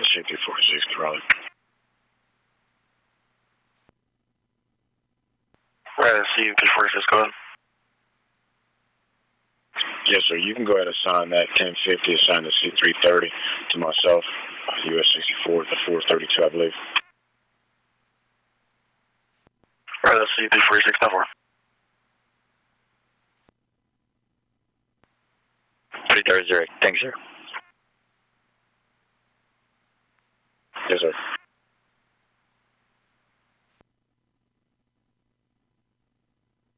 C346, Raleigh. Right, C346, go ahead. Yes, sir. You can go ahead and assign that 1050, assign the C330 to myself, US 64, the 432, I believe. Right, that's C346, now 4. 330, thanks, sir. Yes, sir.